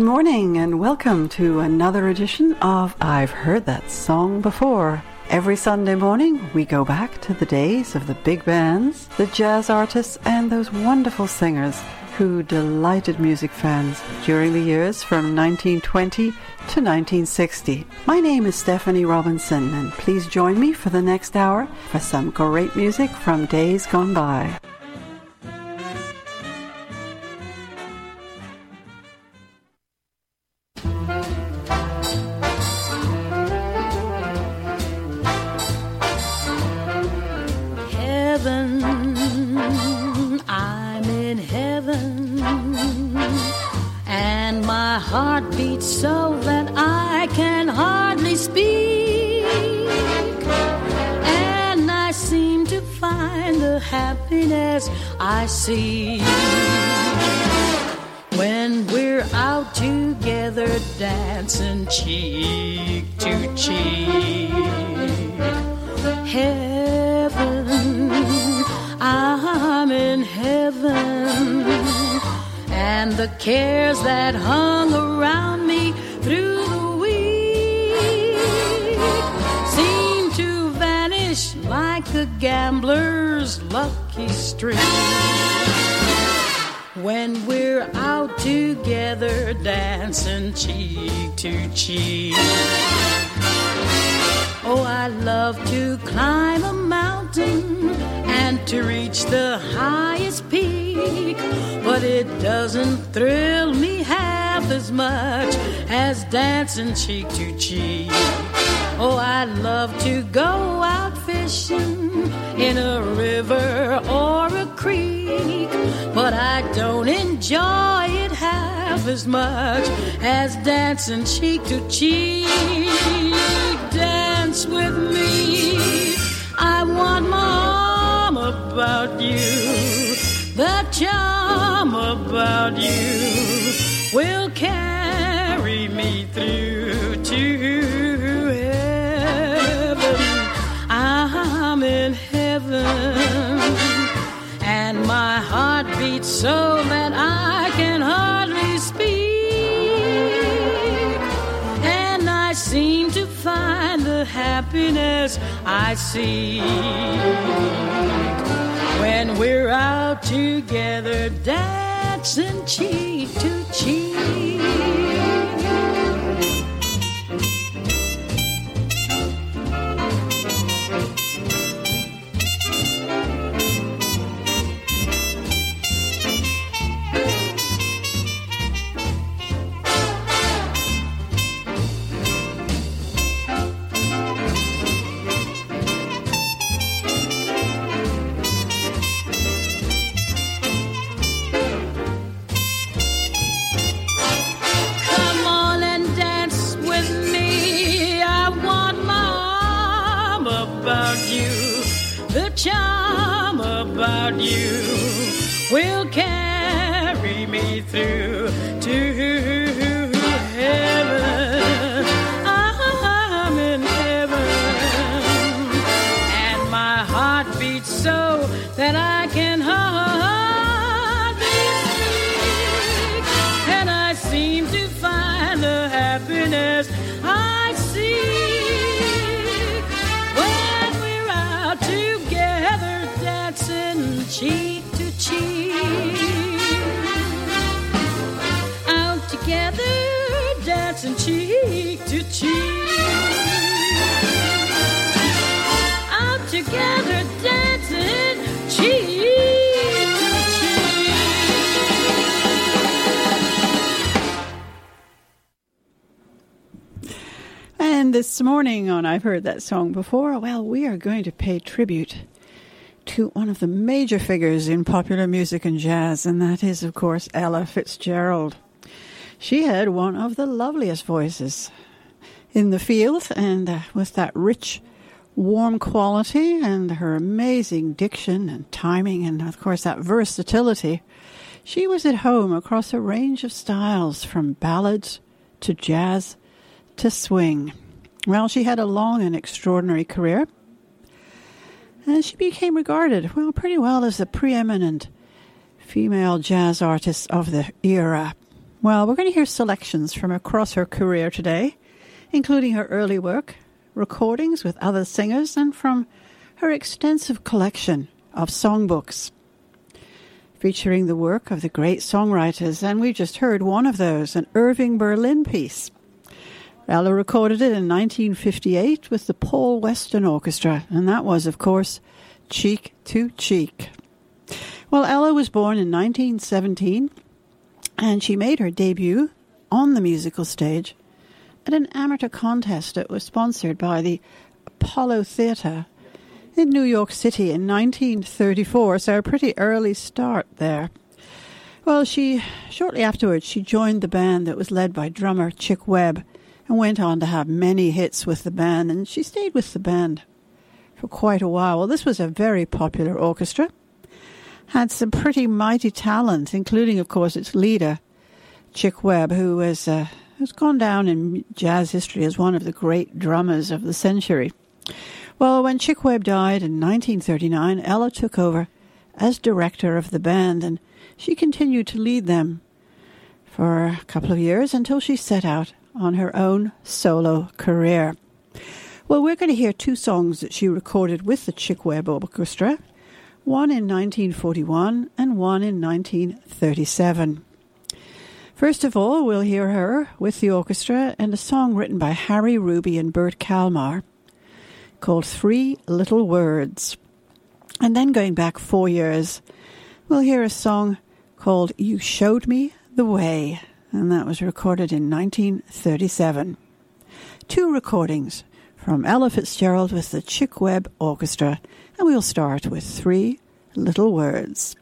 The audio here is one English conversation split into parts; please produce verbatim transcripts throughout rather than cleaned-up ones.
morning and welcome to another edition of I've Heard That Song Before. Every Sunday morning we go back to the days of the big bands, the jazz artists and those wonderful singers who delighted music fans during the years from nineteen twenty to nineteen sixty. My name is Stephanie Robinson and please join me for the next hour for some great music from days gone by. Heart beats so that I can hardly speak, and I seem to find the happiness I see when we're out together dancing cheek to cheek. Heaven, I'm in heaven, and the cares that hung around me through the week seem to vanish like a gambler's lucky streak when we're out together dancing cheek to cheek. Oh, I love to climb a mountain and to reach the highest peak, but it doesn't thrill me half as much as dancing cheek to cheek. Oh, I love to go out fishing in a river or a creek, but I don't enjoy it half as much as dancing cheek to cheek. Dance with me, I want my arm about you, the charm about you will carry me through to heaven. I'm in heaven, and my heart beats so that I can hardly speak, and I seem to find the happiness I seek when we're out together dancing cheek to cheek. Charm about you will carry me through to heaven. I'm in heaven, and my heart beats so that I can hardly speak, and I seem to find the happiness I seek when we're out together dancing cheek to cheek. Out together dancing cheek to cheek. Out together dancing cheek to cheek. And this morning on I've Heard That Song Before, well, we are going to pay tribute to one of the major figures in popular music and jazz, and that is, of course, Ella Fitzgerald. She had one of the loveliest voices in the field, and uh, with that rich, warm quality and her amazing diction and timing and, of course, that versatility, she was at home across a range of styles, from ballads to jazz to swing. Well, she had a long and extraordinary career, and she became regarded, well, pretty well as the preeminent female jazz artist of the era. Well, we're going to hear selections from across her career today, including her early work, recordings with other singers, and from her extensive collection of songbooks, featuring the work of the great songwriters. And we just heard one of those, an Irving Berlin piece. Ella recorded it in nineteen fifty-eight with the Paul Weston Orchestra, and that was, of course, Cheek to Cheek. Well, Ella was born in nineteen seventeen, and she made her debut on the musical stage at an amateur contest that was sponsored by the Apollo Theatre in New York City in nineteen thirty-four, so a pretty early start there. Well, she shortly afterwards, she joined the band that was led by drummer Chick Webb and went on to have many hits with the band, and she stayed with the band for quite a while. Well, this was a very popular orchestra, had some pretty mighty talent, including, of course, its leader, Chick Webb, who was, uh, has gone down in jazz history as one of the great drummers of the century. Well, when Chick Webb died in nineteen thirty-nine, Ella took over as director of the band, and she continued to lead them for a couple of years until she set out on her own solo career. Well, we're going to hear two songs that she recorded with the Chick Webb Orchestra, one in nineteen forty-one and one in nineteen thirty-seven. First of all, we'll hear her with the orchestra and a song written by Harry Ruby and Bert Kalmar called Three Little Words. And then going back four years, we'll hear a song called You Showed Me the Way, and that was recorded in nineteen thirty-seven. Two recordings from Ella Fitzgerald with the Chick Webb Orchestra, and we'll start with Three Little Words.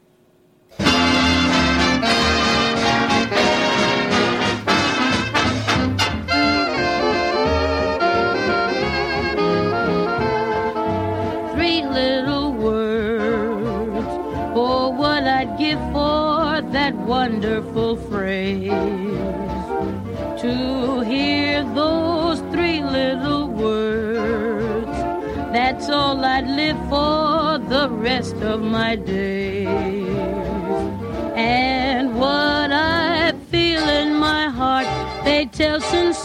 Three little words, oh, what I'd give for that wonderful phrase. To hear those three little words, that's all I'd live for the rest of my days. And what I feel in my heart, they tell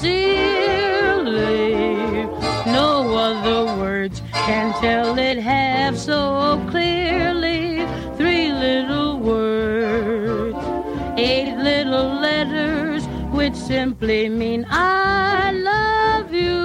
sincerely. No other words can tell it half so clearly. Three little words, eight little letters, which simply mean I love you.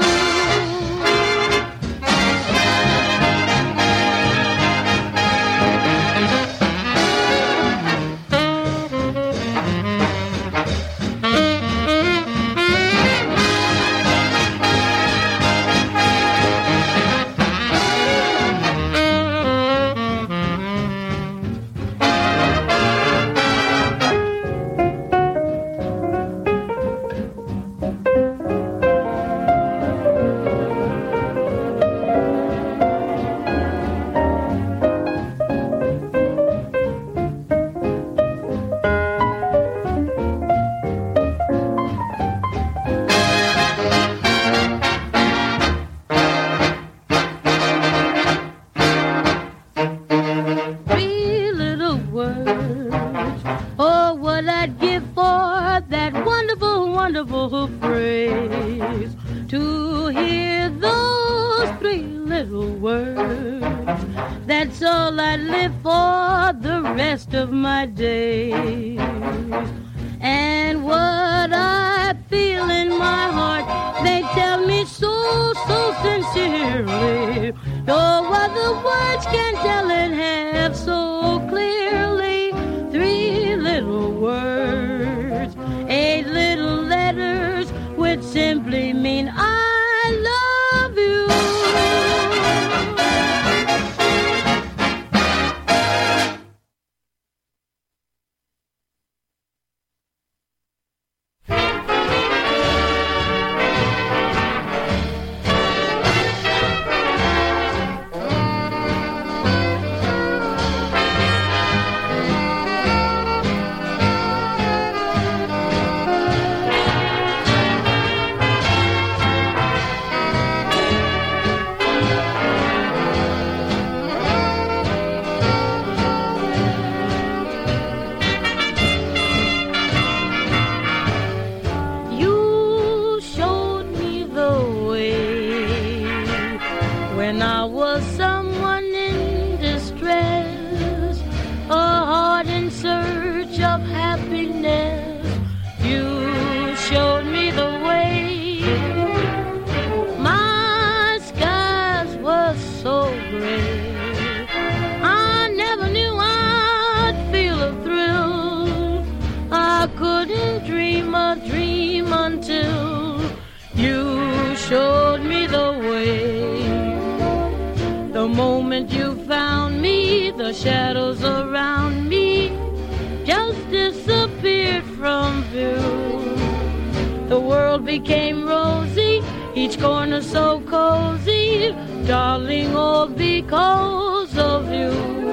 moment you found me, the shadows around me just disappeared from view. The world became rosy, each corner so cozy, darling, all because of you.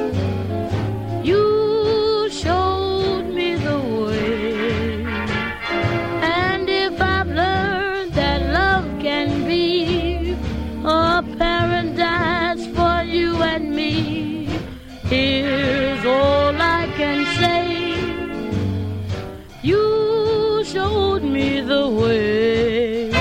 You showed me the way, and if I've learned that love can be a paradise for you and me, here's all I can say. You showed me the way.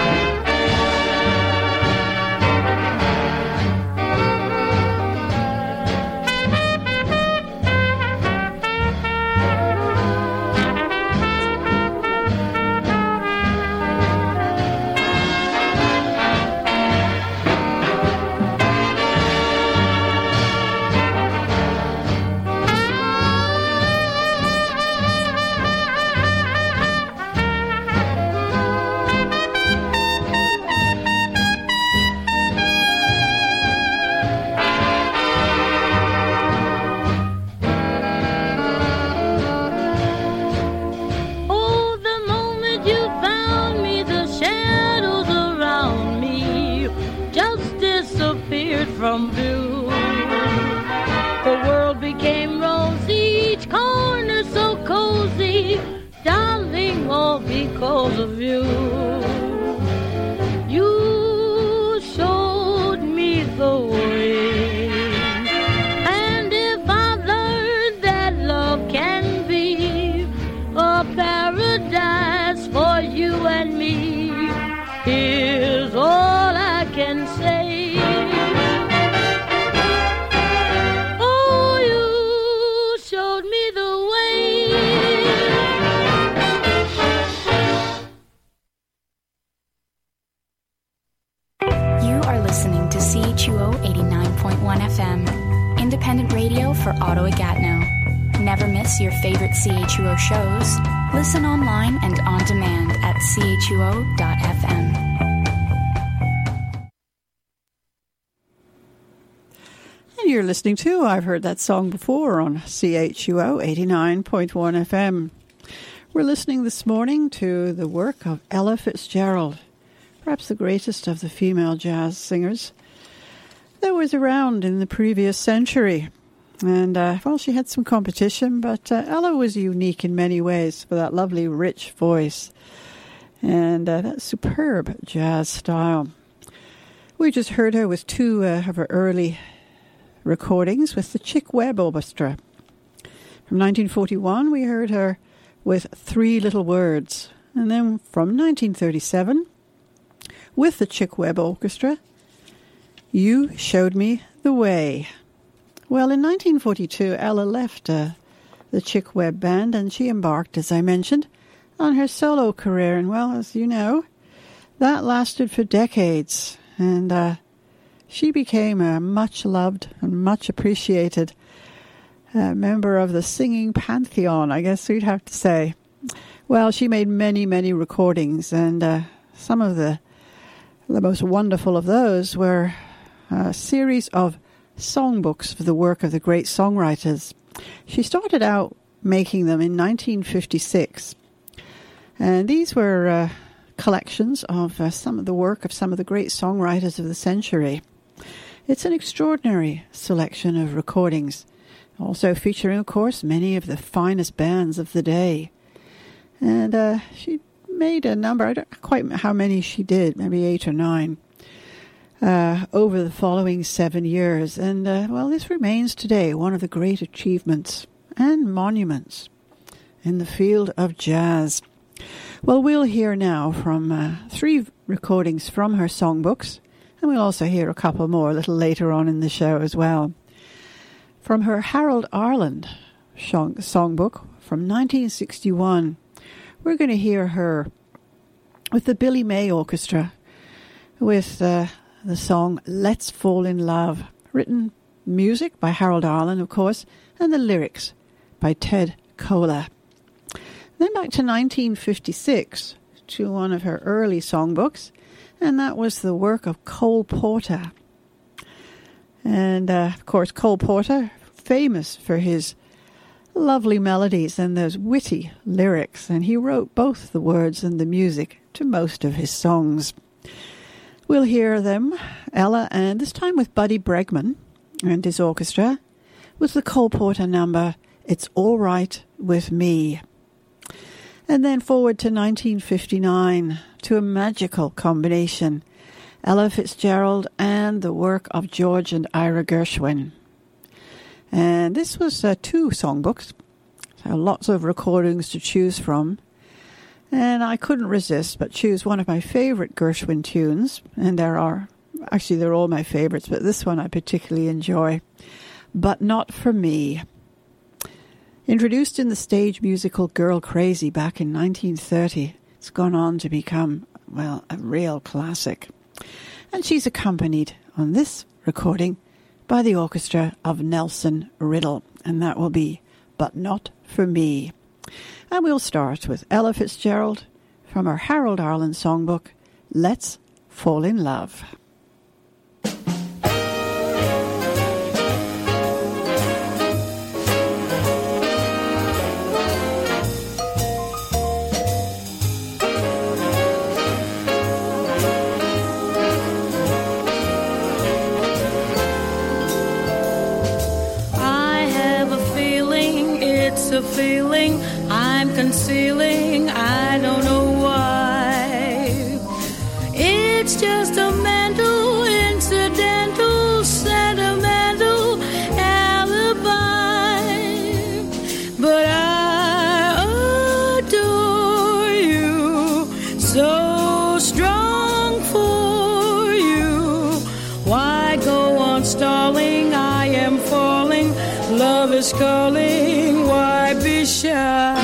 From view, the world became rosy, each corner so cozy, darling, all because of you. You showed me the way, and if I've learned that love can be a paradise for you and me, here's all I can say. C H U O eighty-nine point one F M, independent radio for Ottawa-Gatineau. Never miss your favorite C H U O shows. Listen online and on demand at C H U O dot F M. And you're listening to I've Heard That Song Before on C H U O eighty-nine point one F M. We're listening this morning to the work of Ella Fitzgerald, perhaps the greatest of the female jazz singers that was around in the previous century. And, uh, well, she had some competition, but uh, Ella was unique in many ways for that lovely, rich voice and uh, that superb jazz style. We just heard her with two uh, of her early recordings with the Chick Webb Orchestra. From nineteen forty-one, we heard her with Three Little Words. And then from nineteen thirty-seven, with the Chick Webb Orchestra, You Showed Me the Way. Well, in nineteen forty-two, Ella left uh, the Chick Webb Band, and she embarked, as I mentioned, on her solo career. And, well, as you know, that lasted for decades. And uh, she became a much-loved and much-appreciated uh, member of the singing pantheon, I guess we'd have to say. Well, she made many, many recordings, and uh, some of the the most wonderful of those were a series of songbooks for the work of the great songwriters. She started out making them in nineteen fifty-six. And these were uh, collections of uh, some of the work of some of the great songwriters of the century. It's an extraordinary selection of recordings, also featuring, of course, many of the finest bands of the day. And uh, she made a number, I don't know quite how many she did, maybe eight or nine, uh, over the following seven years. And, uh, well, this remains today one of the great achievements and monuments in the field of jazz. Well, we'll hear now from uh, three recordings from her songbooks, and we'll also hear a couple more a little later on in the show as well. From her Harold Arlen song- songbook from nineteen sixty-one, we're going to hear her with the Billy May Orchestra with uh, the song Let's Fall in Love, written music by Harold Arlen, of course, and the lyrics by Ted Koehler. Then back to nineteen fifty-six, to one of her early songbooks, and that was the work of Cole Porter. And, uh, of course, Cole Porter, famous for his lovely melodies and those witty lyrics. And he wrote both the words and the music to most of his songs. We'll hear them, Ella, and this time with Buddy Bregman and his orchestra, with the Cole Porter number, It's All Right With Me. And then forward to nineteen fifty-nine, to a magical combination, Ella Fitzgerald and the work of George and Ira Gershwin. And this was uh, two songbooks, so lots of recordings to choose from. And I couldn't resist but choose one of my favorite Gershwin tunes. And there are, actually they're all my favorites, but this one I particularly enjoy. But Not For Me. Introduced in the stage musical Girl Crazy back in nineteen thirty, it's gone on to become, well, a real classic. And she's accompanied on this recording by the orchestra of Nelson Riddle. And that will be But Not For Me. And we'll start with Ella Fitzgerald from her Harold Arlen songbook, Let's Fall in Love. A feeling I'm concealing, I don't know why. It's just a mental, incidental, sentimental alibi. But I adore you, so strong for you. Why go on stalling? I am falling, love is calling. Why be shy?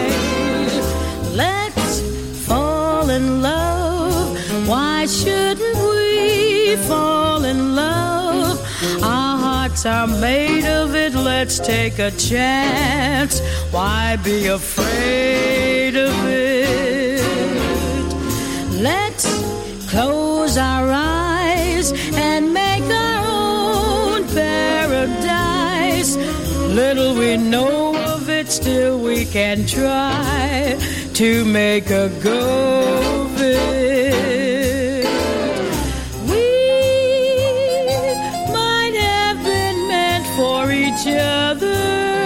Let's fall in love. Why shouldn't we fall in love? Our hearts are made of it. Let's take a chance. Why be afraid of it? Let's close our eyes and make our own paradise. Little we know of it, still we can try to make a go of it. We might have been meant for each other,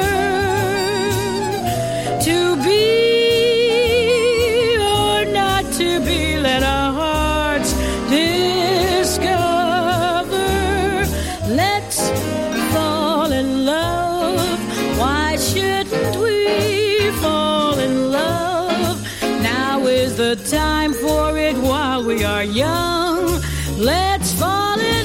to be or not to be, let our hearts discover. Let's fall in love. Why shouldn't we fall in love? Now is the time for it while we are young. Let's fall in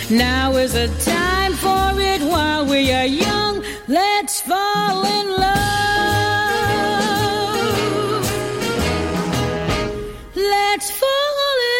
Now is the time for it while we are young. Let's fall in love. Let's fall in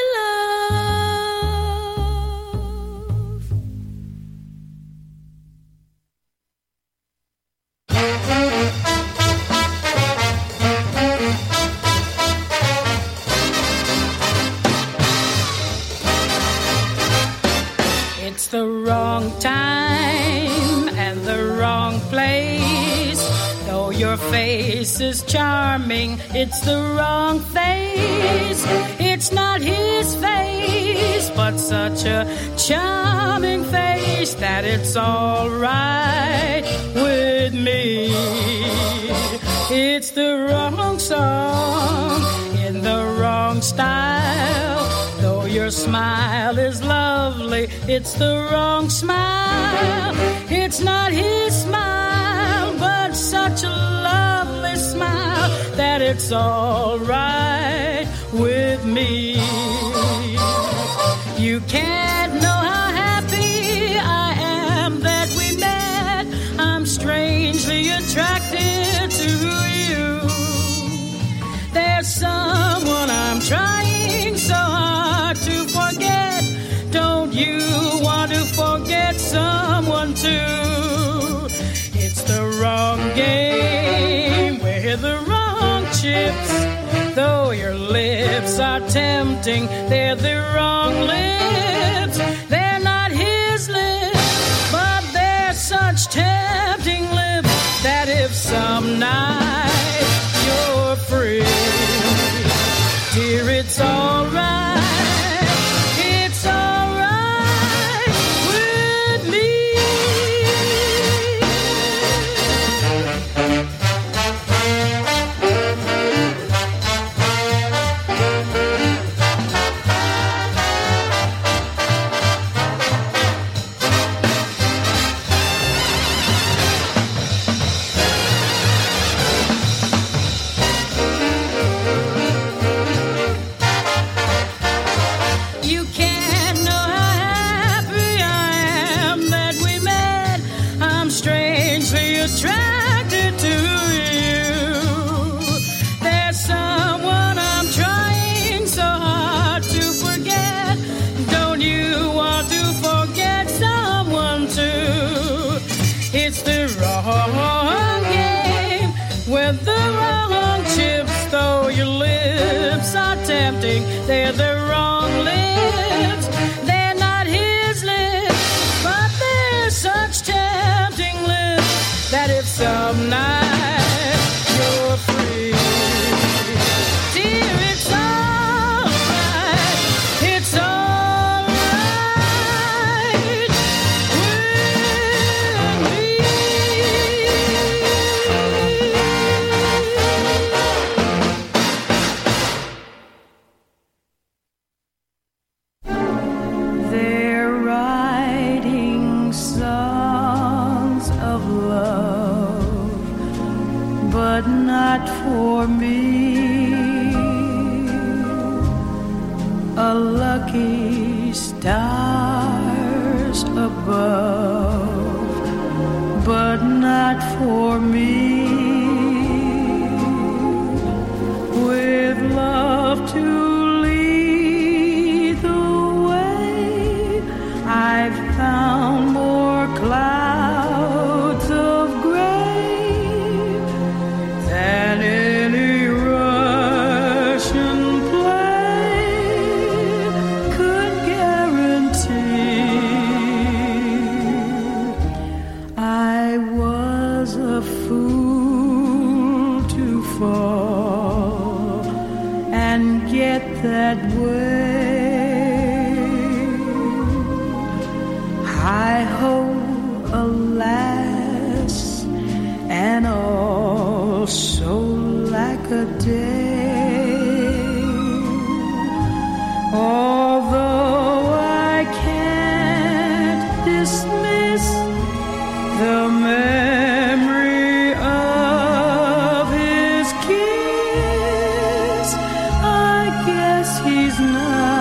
It's the wrong time and the wrong place. Though your face is charming, it's the wrong face. It's not his face, but such a charming face that it's all right with me. It's the wrong song in the wrong style. Though your smile is lovely, it's the wrong smile. It's not his smile, but such a lovely smile that it's all right with me. You can't know how happy I am that we met. I'm strangely attracted to you. There's someone I'm trying so hard to forget. Don't you want to forget someone too? It's the wrong game with the wrong chips. Though your lips are tempting, they're the wrong lips. They're not his lips, but they're such tempting lips that if some night you're free, dear, it's all right. It's all right with me. You can't know how happy I am that we met. I'm strangely attracted to you. There's someone I'm trying so hard to forget. Don't you want to forget someone too? It's the wrong game with the wrong chips. Though your lips are tempting, they're the wrong lips. They're not his lips, but they're such tempting lips that if some night you're free, dear, it's all right. It's all right with me. They're writing songs of love, but not for me. A lucky stars above, but not for me. With love to lead the way, I've found more clouds of gray than any Russian play could guarantee. I was a fool to fall and get that way. I hope, alas, and all so like a day. Although I can't dismiss the memory of his kiss, I guess he's not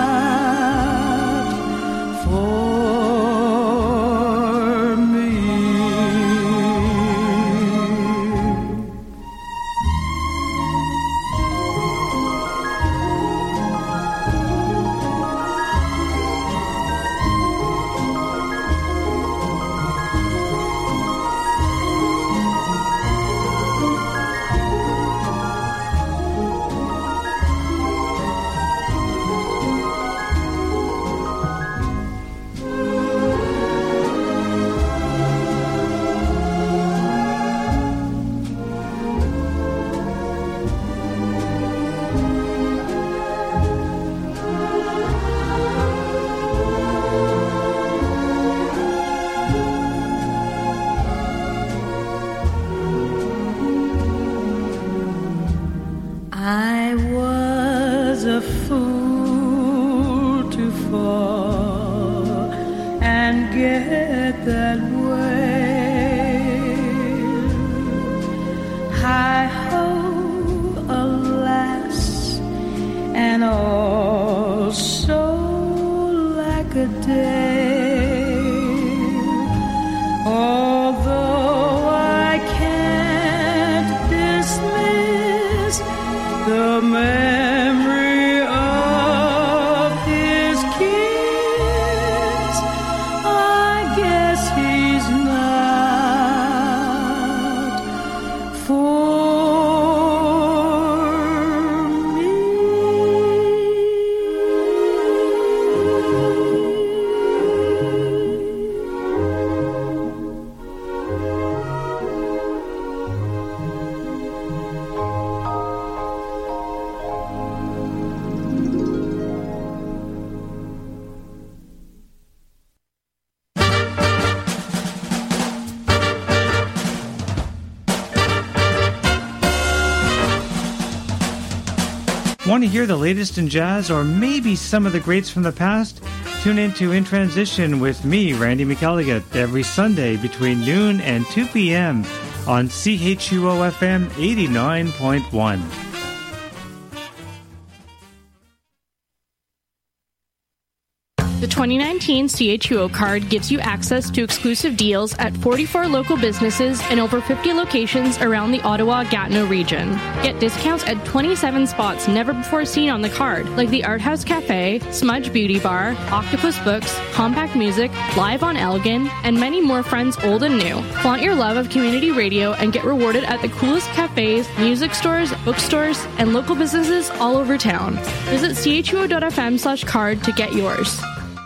Want to hear the latest in jazz or maybe some of the greats from the past? Tune in to In Transition with me, Randy McElligott, every Sunday between noon and two p.m. on C H U O F M eighty-nine point one. The twenty nineteen C H U O card gives you access to exclusive deals at forty-four local businesses and over fifty locations around the Ottawa-Gatineau region. Get discounts at twenty-seven spots never before seen on the card, like the Art House Cafe, Smudge Beauty Bar, Octopus Books, Compact Music, Live on Elgin, and many more friends old and new. Flaunt your love of community radio and get rewarded at the coolest cafes, music stores, bookstores, and local businesses all over town. Visit C H U O dot F M slash card to get yours.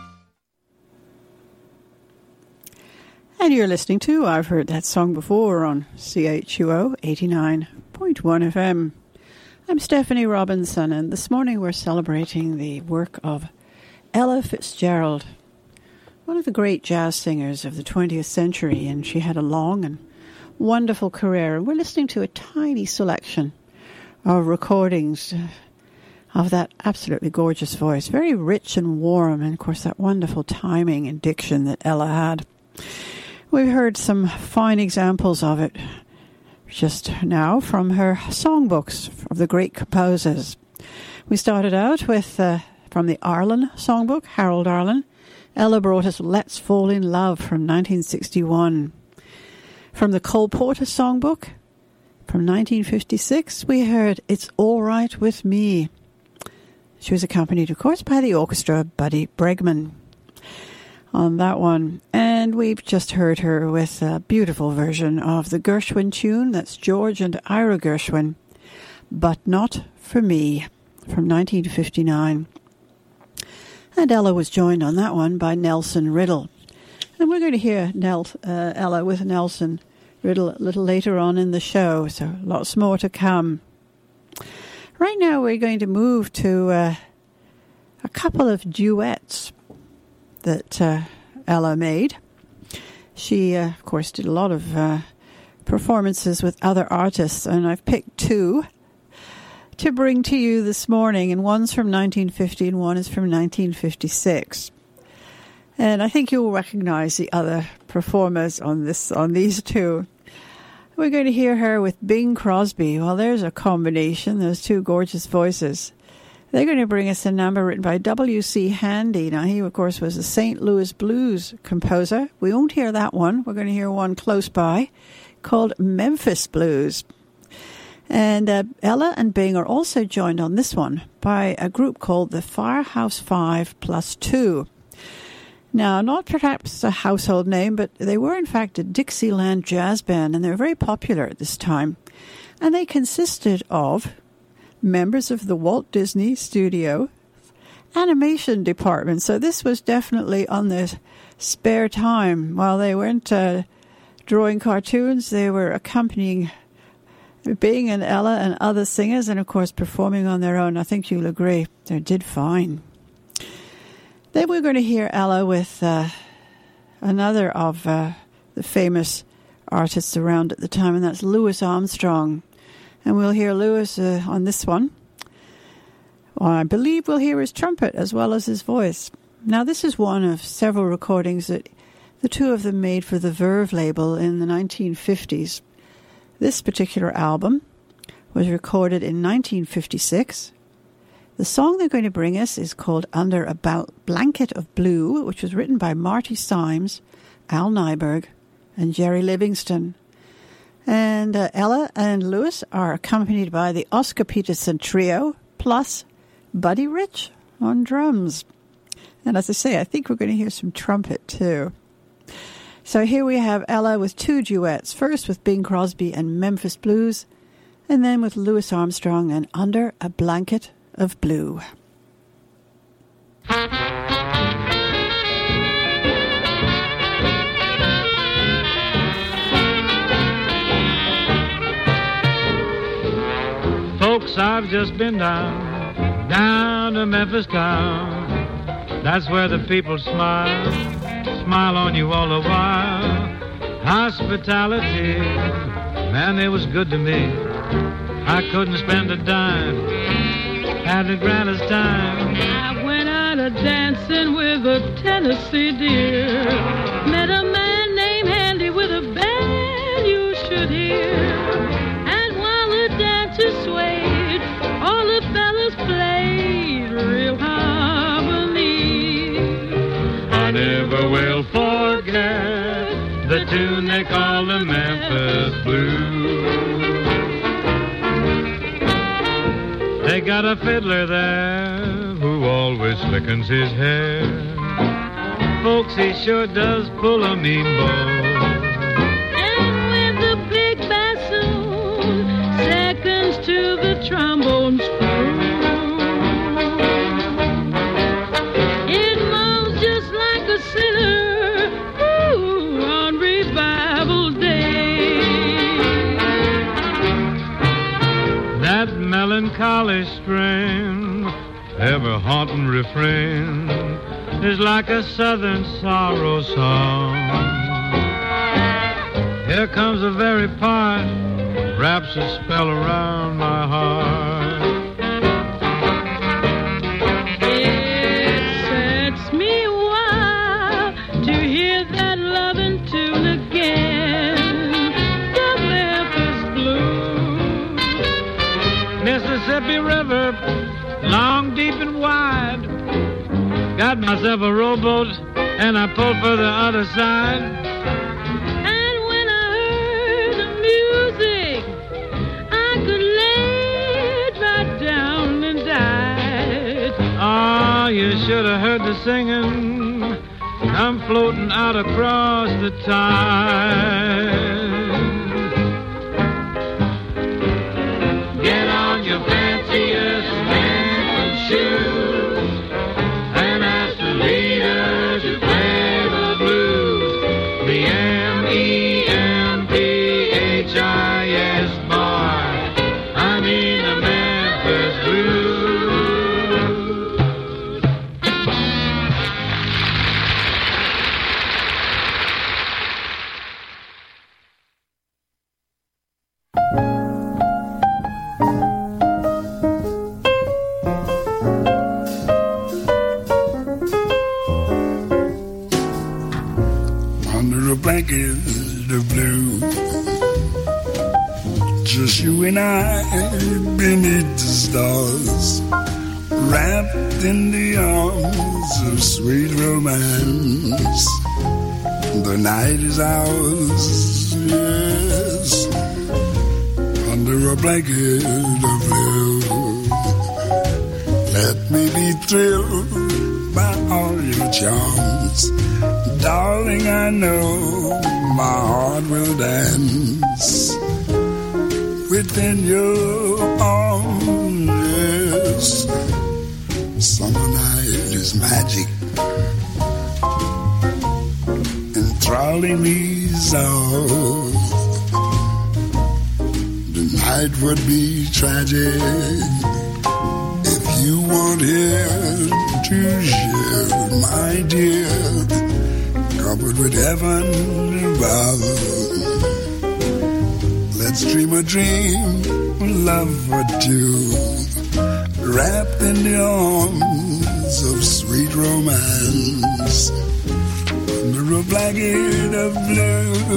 And you're listening to I've Heard That Song Before on C H U O eighty-nine point one F M. I'm Stephanie Robinson, and this morning we're celebrating the work of Ella Fitzgerald, one of the great jazz singers of the twentieth century, and she had a long and wonderful career. And we're listening to a tiny selection of recordings of that absolutely gorgeous voice, very rich and warm, and of course that wonderful timing and diction that Ella had. We've heard some fine examples of it just now from her songbooks of the great composers. We started out with, uh, from the Arlen songbook, Harold Arlen. Ella brought us Let's Fall in Love from nineteen sixty-one. From the Cole Porter songbook from nineteen fifty-six, we heard It's All Right With Me. She was accompanied, of course, by the orchestra, Buddy Bregman, on that one. And we've just heard her with a beautiful version of the Gershwin tune. That's George and Ira Gershwin, But Not For Me, from nineteen fifty-nine. And Ella was joined on that one by Nelson Riddle. And we're going to hear Nel, uh, Ella with Nelson Riddle a little later on in the show, so lots more to come. Right now we're going to move to uh, a couple of duets that uh, Ella made. She, uh, of course, did a lot of uh, performances with other artists, and I've picked two to bring to you this morning, and one's from nineteen fifty and one is from nineteen fifty-six. And I think you'll recognize the other performers on this, on these two. We're going to hear her with Bing Crosby. Well, there's a combination, those two gorgeous voices. They're going to bring us a number written by W C Handy. Now, he, of course, was a Saint Louis blues composer. We won't hear that one. We're going to hear one close by called Memphis Blues. And uh, Ella and Bing are also joined on this one by a group called the Firehouse Five Plus Two. Now, not perhaps a household name, but they were, in fact, a Dixieland jazz band, and they were very popular at this time. And they consisted of members of the Walt Disney Studio animation department. So this was definitely on their spare time. While they weren't uh, drawing cartoons, they were accompanying Bing and Ella and other singers, and of course performing on their own. I think you'll agree they did fine. Then we're going to hear Ella with uh, another of uh, the famous artists around at the time, and that's Louis Armstrong. And we'll hear Louis uh, on this one. Well, I believe we'll hear his trumpet as well as his voice. Now, this is one of several recordings that the two of them made for the Verve label in the nineteen fifties. This particular album was recorded in nineteen fifty-six. The song they're going to bring us is called Under a Blanket of Blue, which was written by Marty Symes, Al Nyberg, and Jerry Livingston. And uh, Ella and Louis are accompanied by the Oscar Peterson Trio, plus Buddy Rich on drums. And as I say, I think we're going to hear some trumpet too. So here we have Ella with two duets, first with Bing Crosby and Memphis Blues, and then with Louis Armstrong and Under a Blanket of Blue. Folks, I've just been down, down to Memphis town. That's where the people smile, smile on you all the while. Hospitality, man, it was good to me. I couldn't spend a dime had the grandest time. I went out a dancing with a Tennessee deer. Met a man named Handy with a band you should hear. And while the dancers swayed, all the fellas played real harmony. I never will forget the tune they call the Memphis Blues. They got a fiddler there who always slickens his hair. Folks, he sure does pull a mean bow. And when the big bassoon seconds to the trombone screw, it moans just like a sinner, ooh, on revival day. That melancholy strain, ever haunting refrain, is like a southern sorrow song. Here comes the very part, wraps a spell around my heart. It sets me wild to hear that loving tune again, the Memphis Blues. Mississippi River, long, deep, and wide. Got myself a rowboat, and I pulled for the other side. And when I heard the music, I could lay right down and die. Oh, you should have heard the singing come floating out across the tide. Get on your fanciest Memphis shoes and ask the leader to play the blues. The M E M P H I S bar, I mean the Memphis Blues. Under a blanket of blue, just you and I beneath the stars, wrapped in the arms of sweet romance. The night is ours, yes, under a blanket of blue. Let me be thrilled by all your charms. Darling, I know my heart will dance within your arms, yes. Summer night is magic, enthralling me so. The night would be tragic if you weren't here to share, my dear, covered with heaven above. Let's dream a dream, love for two, wrapped in the arms of sweet romance, under a blanket of blue,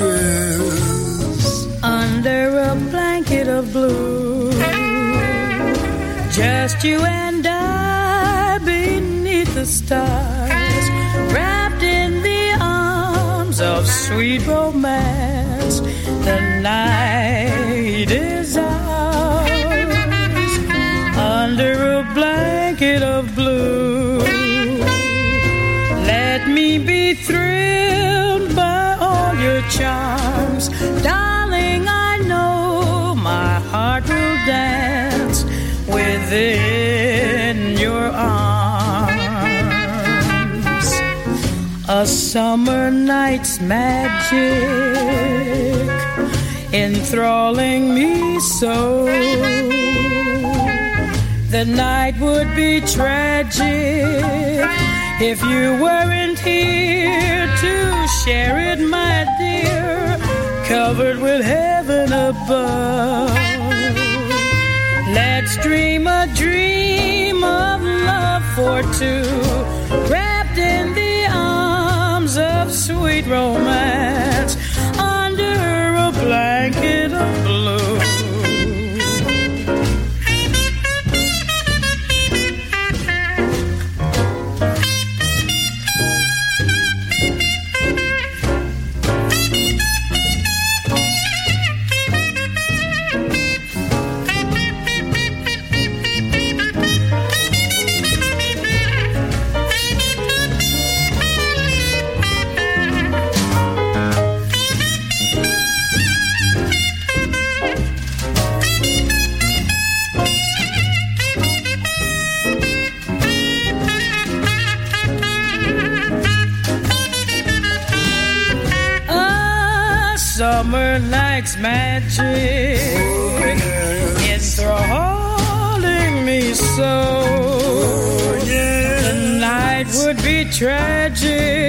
yes. Under a blanket of blue, just you and I beneath the stars, wrapped in the arms of sweet romance. The night is ours, under a blanket of blue. Let me be thrilled by all your charms, darling. I know my heart will dance within your arms. A summer night's magic, enthralling me so. The night would be tragic if you weren't here to share it, my dear, covered with heaven above. Let's dream a dream of love for two, wrapped in the arms of sweet romance, under a blanket of blue. Summer night's magic, oh, yes. Enthralling me so. Oh, yes. The night would be tragic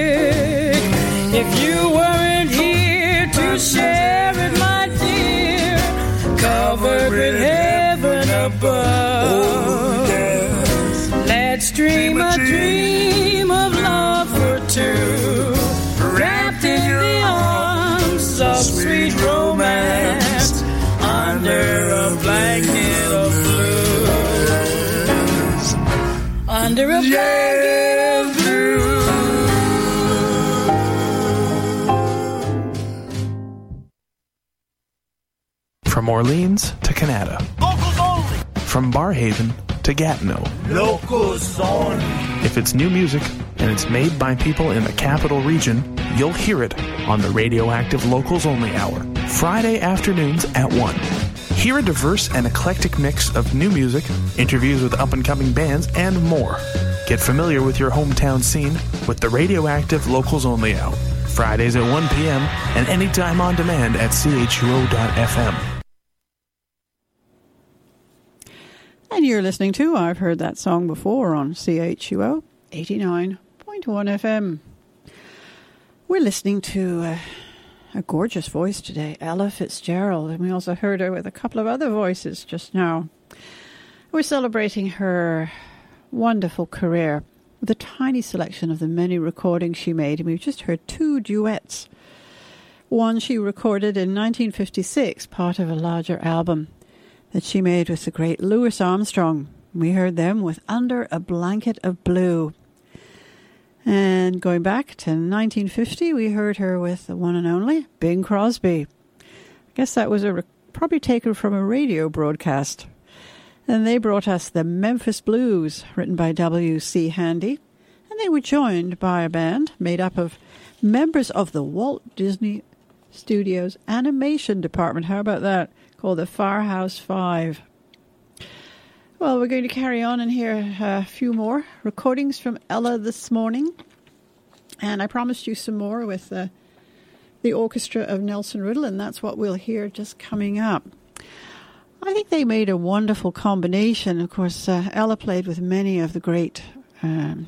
if you weren't here to share it, my dear. Covered with heaven above. Oh, yes. Let's dream a dream of love for two, wrapped in the arms of sweet romance, under a blanket of blue. Under a blanket of blue. From Orleans to Canada. Locals only. From Barhaven to Gatineau. Locals only. If it's new music and it's made by people in the capital region, you'll hear it on the Radioactive Locals Only Hour, Friday afternoons at one. Hear a diverse and eclectic mix of new music, interviews with up-and-coming bands, and more. Get familiar with your hometown scene with the Radioactive Locals Only Hour, Fridays at one p.m. and anytime on demand at C H U O dot F M. And you're listening to I've Heard That Song Before on C H U O eighty-nine point one F M. We're listening to uh, a gorgeous voice today, Ella Fitzgerald, and we also heard her with a couple of other voices just now. We're celebrating her wonderful career with a tiny selection of the many recordings she made, and we've just heard two duets. One she recorded in nineteen fifty-six, part of a larger album that she made with the great Louis Armstrong. We heard them with Under a Blanket of Blue. And going back to nineteen fifty, we heard her with the one and only Bing Crosby. I guess that was a re- probably taken from a radio broadcast. And they brought us the Memphis Blues, written by W C Handy. And they were joined by a band made up of members of the Walt Disney Studios animation department. How about that? Called the Firehouse Five. Well, we're going to carry on and hear a few more recordings from Ella this morning. And I promised you some more with uh, the orchestra of Nelson Riddle, and that's what we'll hear just coming up. I think they made a wonderful combination. Of course, uh, Ella played with many of the great um,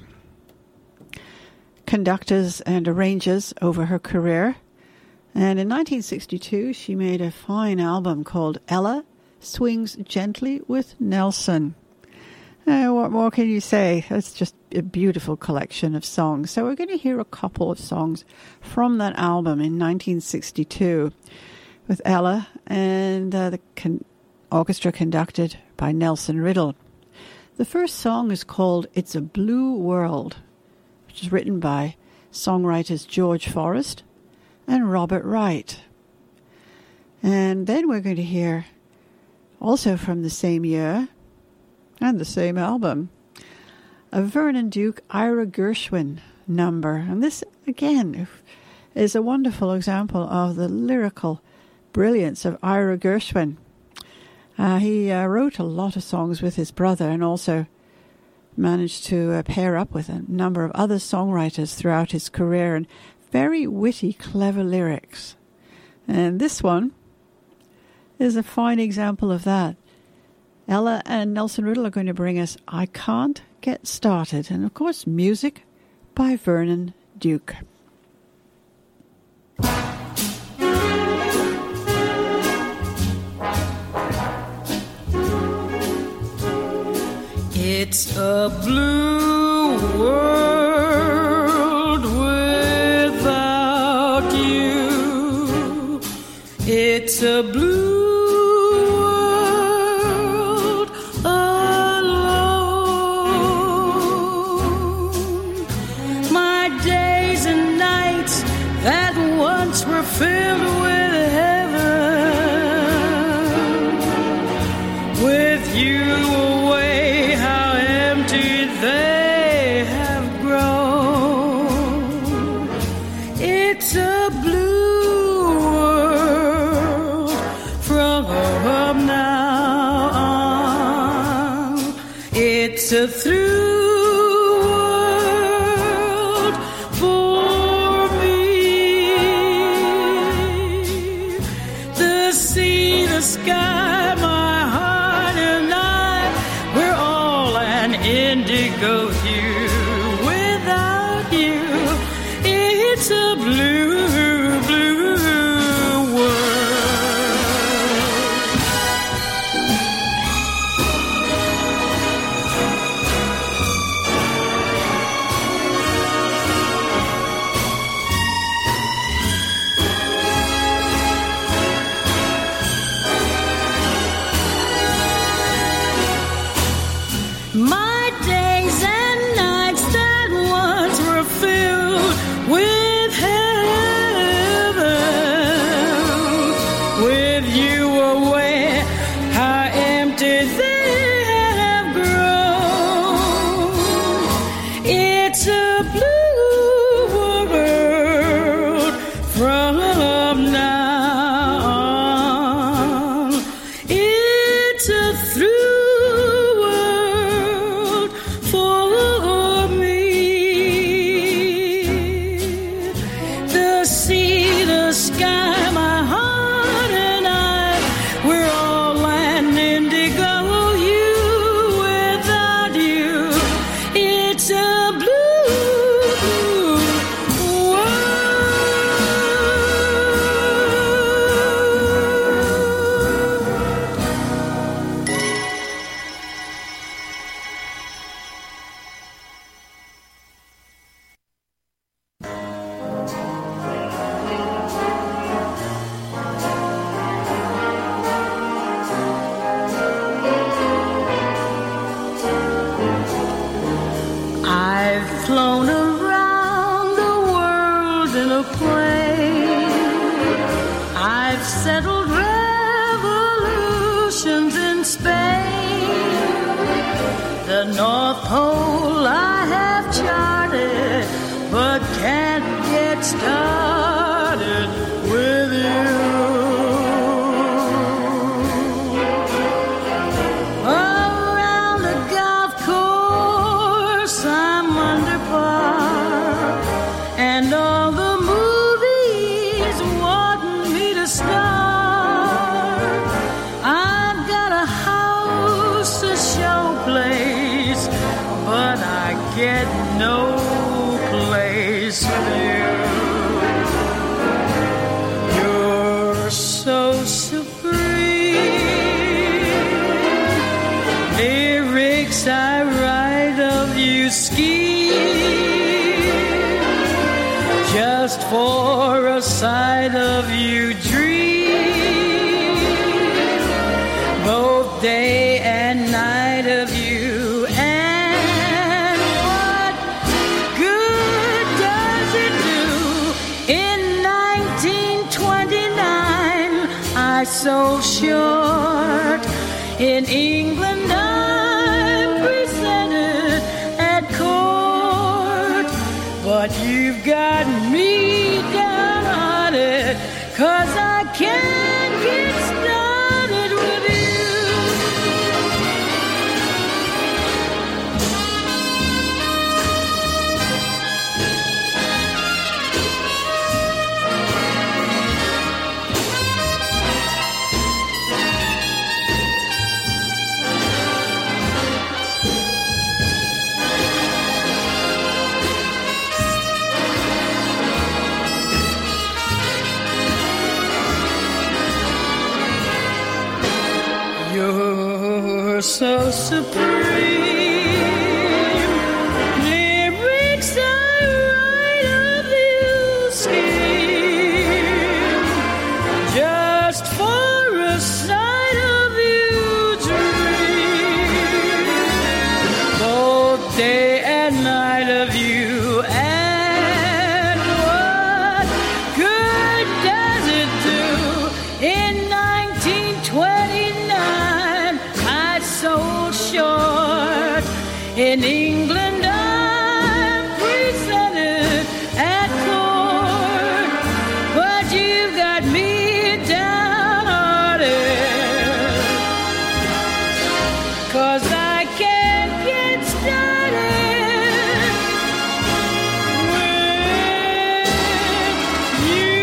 conductors and arrangers over her career. And in nineteen sixty-two, she made a fine album called Ella Swings Gently with Nelson. Uh, what more can you say? It's just a beautiful collection of songs. So we're going to hear a couple of songs from that album in nineteen sixty-two with Ella and uh, the con- orchestra conducted by Nelson Riddle. The first song is called It's a Blue World, which is written by songwriters George Forrest and Robert Wright. And then we're going to hear, also from the same year and the same album, a Vernon Duke Ira Gershwin number. And this, again, is a wonderful example of the lyrical brilliance of Ira Gershwin. Uh, he uh, wrote a lot of songs with his brother and also managed to uh, pair up with a number of other songwriters throughout his career, and very witty, clever lyrics. And this one is a fine example of that. Ella and Nelson Riddle are going to bring us I Can't Get Started, and of course music by Vernon Duke. It's a blue world without you. It's a blue world alone. My days and nights that once were filled with heaven, with you away, how empty they have grown. It's a blue world from now on. It's a through world for me. The sea, the sky, my heart and I, we're all an indigo hue. Without you, it's a blue, blue world. My days and nights that once were filled with heaven, with you away, how empty they have grown. It's a blue world from now on. It's a through world for me. The sea, the sky, my heart and I, we're all an indigo hue. Without you, it's a blue, blue world. I've flown around the world in a plane. I've settled revolutions in Spain. The North Pole I have charted, but can't get started with you. Around the golf course I'm under par, and all the movies want me to star. I've got a house, a showplace, but I get no place with you. You're so supreme. Lyrics I write of you scheme, just for a sight of you dream, both day and night of you. And what good does it do? In nineteen twenty-nine I so short. In England I'm presented at court, but you've got me downhearted, 'cause I can't get started with you. You're so supreme. In England I'm presented at court, but you've got me downhearted, 'cause I can't get started with you.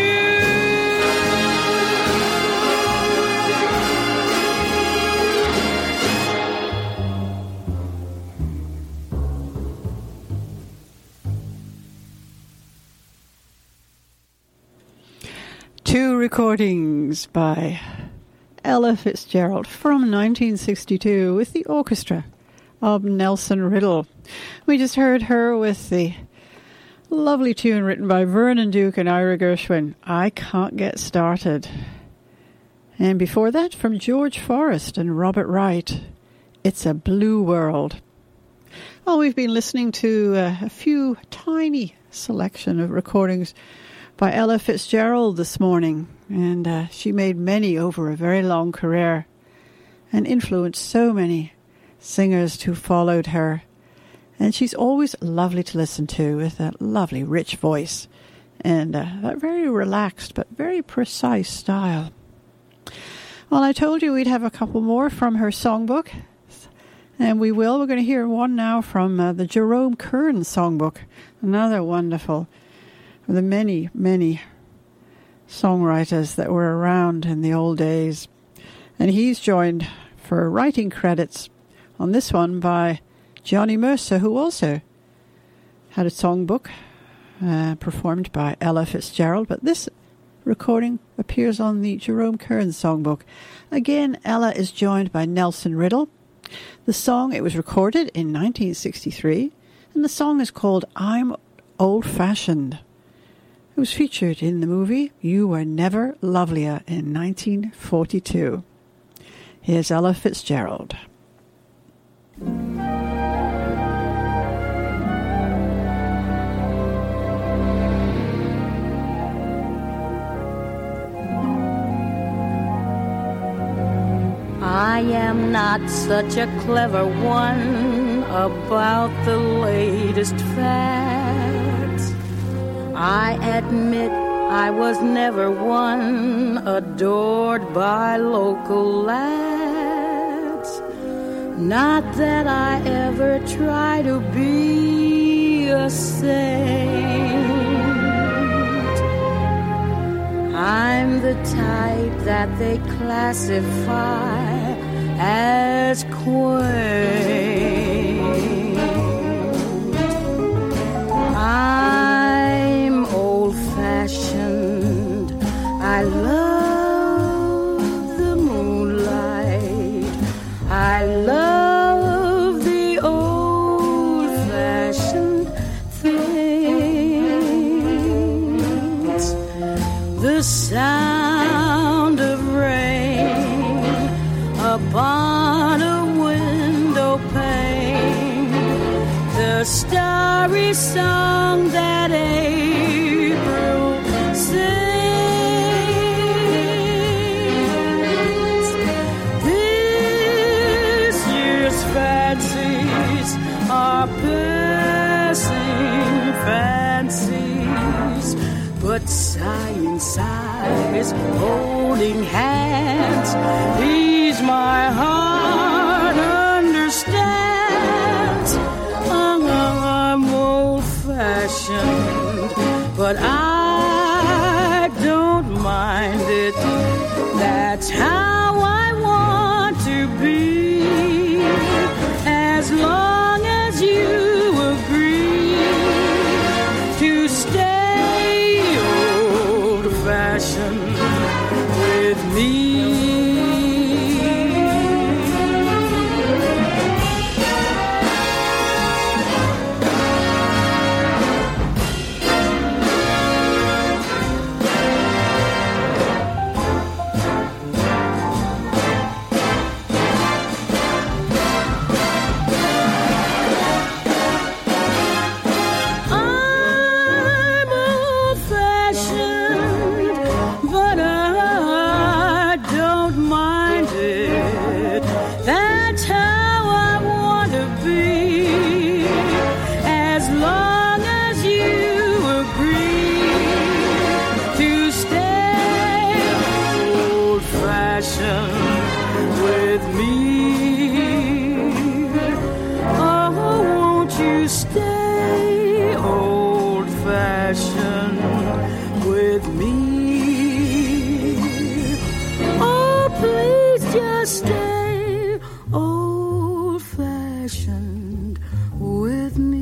Two recordings by Ella Fitzgerald from nineteen sixty-two with the orchestra of Nelson Riddle. We just heard her with the lovely tune written by Vernon Duke and Ira Gershwin, I Can't Get Started. And before that, from George Forrest and Robert Wright, It's a Blue World. Well, we've been listening to uh, a few tiny selection of recordings by Ella Fitzgerald this morning, and uh, she made many over a very long career and influenced so many singers who followed her. And she's always lovely to listen to with that lovely rich voice and uh, that very relaxed but very precise style. Well, I told you we'd have a couple more from her songbook, and we will. We're going to hear one now from uh, the Jerome Kern songbook, another wonderful the many, many songwriters that were around in the old days. And he's joined for writing credits on this one by Johnny Mercer, who also had a songbook uh, performed by Ella Fitzgerald. But this recording appears on the Jerome Kern songbook. Again, Ella is joined by Nelson Riddle. The song, it was recorded in nineteen sixty-three, and the song is called I'm Old-Fashioned. It was featured in the movie You Were Never Lovelier in nineteen forty-two. Here's Ella Fitzgerald. I am not such a clever one about the latest fads. I admit I was never one adored by local lads. Not that I ever try to be a saint. I'm the type that they classify as quaint. I'm old-fashioned. I love the moonlight. I love the old-fashioned things. The sound of rain upon a window pane, the starry song that April sings. This year's fancies are passing fancies, but sighing sighs, holding hands, ease my heart understands. I'm old-fashioned, but I don't mind it. That's how I want to be, as long as you agree to stay old-fashioned with me. with me. Oh, won't you stay old-fashioned with me? Oh, please just stay old-fashioned with me.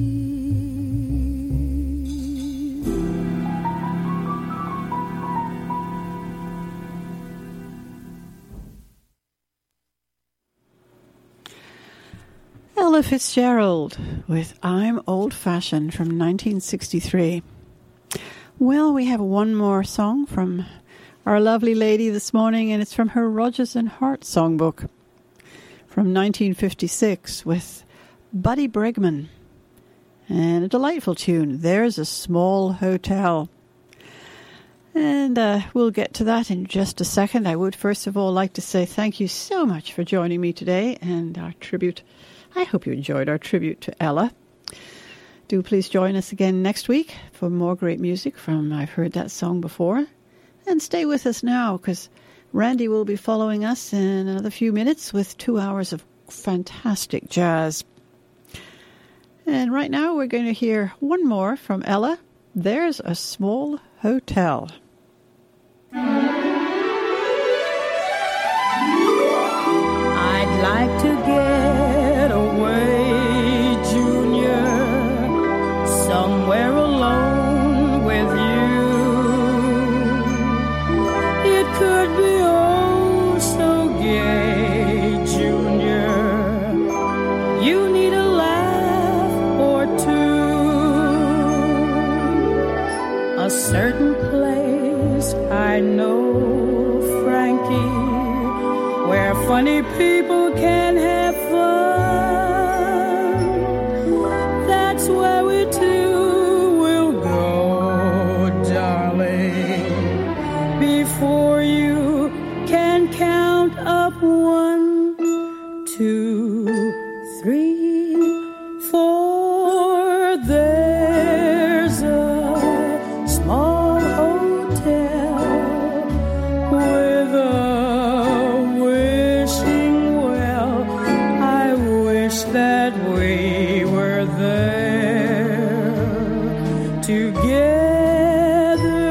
Ella Fitzgerald with I'm Old-Fashioned from nineteen sixty-three. Well, we have one more song from our lovely lady this morning, and it's from her Rodgers and Hart songbook from nineteen fifty-six with Buddy Bregman. And a delightful tune, There's a Small Hotel. And uh, we'll get to that in just a second. I would first of all like to say thank you so much for joining me today and our tribute. I hope you enjoyed our tribute to Ella. Do please join us again next week for more great music from I've Heard That Song Before. And stay with us now, because Randy will be following us in another few minutes with two hours of fantastic jazz. And right now we're going to hear one more from Ella, There's a Small Hotel. I'd like to get away, Junior, somewhere alone with you. It could be oh so gay, Junior. You need a laugh or two. A certain place I know, Frankie, where funny people can have fun. That's where we two will go, darling, before you can count up one, two, three, four. There's a small hotel with a that we were there together.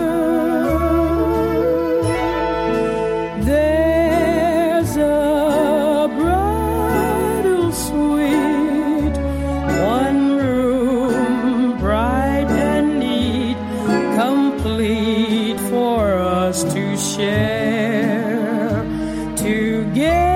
There's a bridal suite, one room bright and neat, complete for us to share together.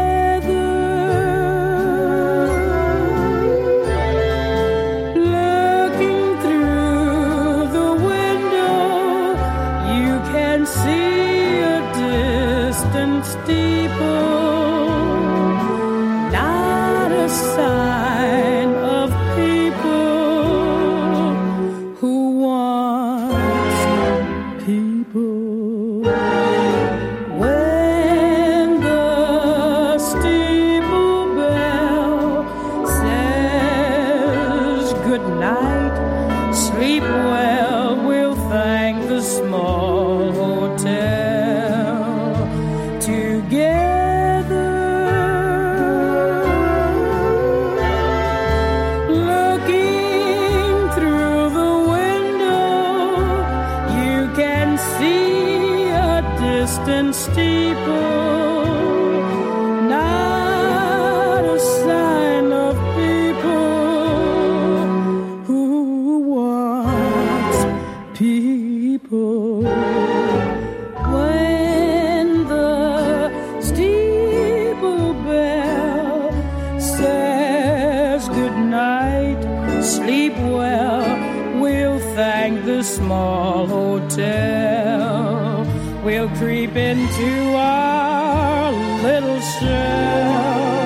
Small hotel, we'll creep into our little shell